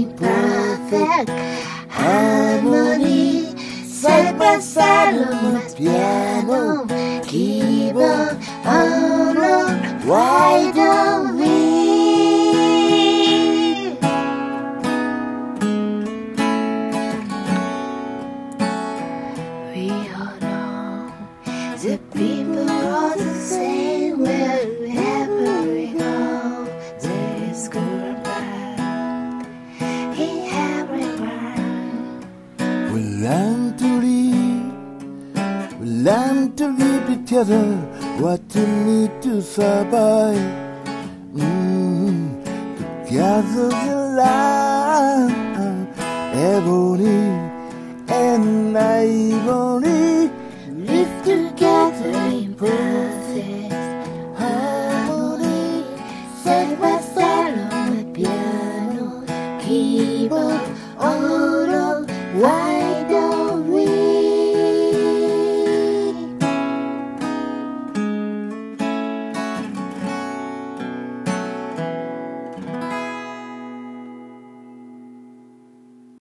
in perfect harmony. Side by side on my piano, keyboard on. Why don't we? We all know the people are the same wherever we go. There is good and bad in everyone. We learn to live together. What you need to survive. Together the line, ebony and ivory. Live together in perfect harmony. Side by side on my piano, keyboard on. Why